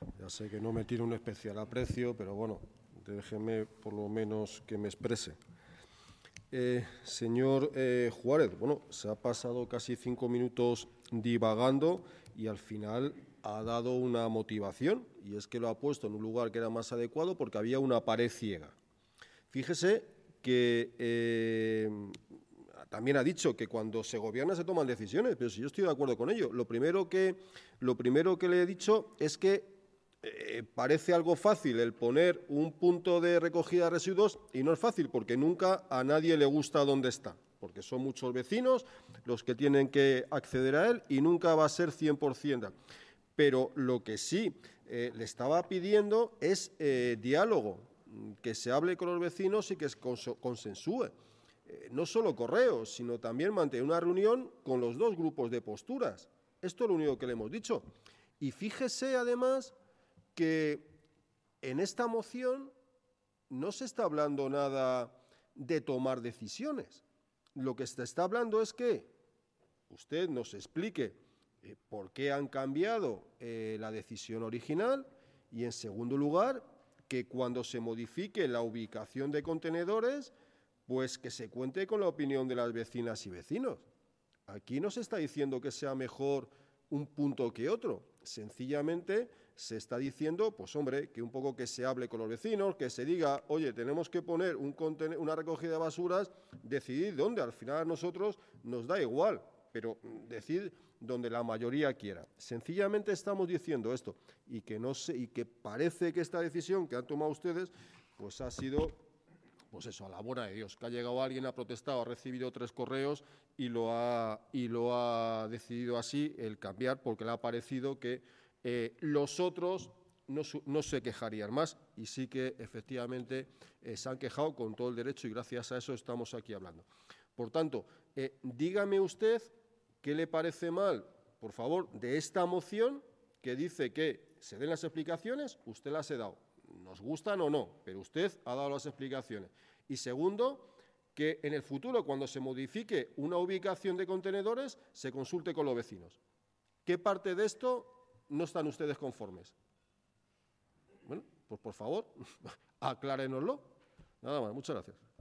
Ya sé que no me tiene un especial aprecio, pero bueno, déjeme por lo menos que me exprese. Señor Juárez, bueno, se ha pasado casi 5 minutos divagando y al final ha dado una motivación, y es que lo ha puesto en un lugar que era más adecuado porque había una pared ciega. Fíjese que también ha dicho que cuando se gobierna se toman decisiones, pero si yo estoy de acuerdo con ello. Lo primero que le he dicho es que parece algo fácil el poner un punto de recogida de residuos, y no es fácil porque nunca a nadie le gusta donde está, porque son muchos vecinos los que tienen que acceder a él y nunca va a ser 100%. Pero lo que sí le estaba pidiendo es diálogo, que se hable con los vecinos y que se consensúe. No solo correos, sino también mantener una reunión con los dos grupos de posturas. Esto es lo único que le hemos dicho. Y fíjese, además, que en esta moción no se está hablando nada de tomar decisiones. Lo que se está hablando es que usted nos explique por qué han cambiado la decisión original y, en segundo lugar, que cuando se modifique la ubicación de contenedores, pues que se cuente con la opinión de las vecinas y vecinos. Aquí no se está diciendo que sea mejor un punto que otro. Sencillamente se está diciendo, pues hombre, que un poco que se hable con los vecinos, que se diga, oye, tenemos que poner una recogida de basuras, decidir dónde. Al final a nosotros nos da igual, pero decir donde la mayoría quiera. Sencillamente estamos diciendo esto, y que parece que esta decisión que han tomado ustedes, pues ha sido, pues eso, a la buena de Dios, que ha llegado alguien, ha protestado, ha recibido 3 correos y lo ha decidido así, el cambiar, porque le ha parecido que los otros no se quejarían más, y sí que efectivamente se han quejado con todo el derecho, y gracias a eso estamos aquí hablando. Por tanto, dígame usted qué le parece mal, por favor, de esta moción que dice que se den las explicaciones. Usted las ha dado. Nos gustan o no, pero usted ha dado las explicaciones. Y segundo, que en el futuro, cuando se modifique una ubicación de contenedores, se consulte con los vecinos. ¿Qué parte de esto no están ustedes conformes? Bueno, pues por favor, aclárenoslo. Nada más, muchas gracias.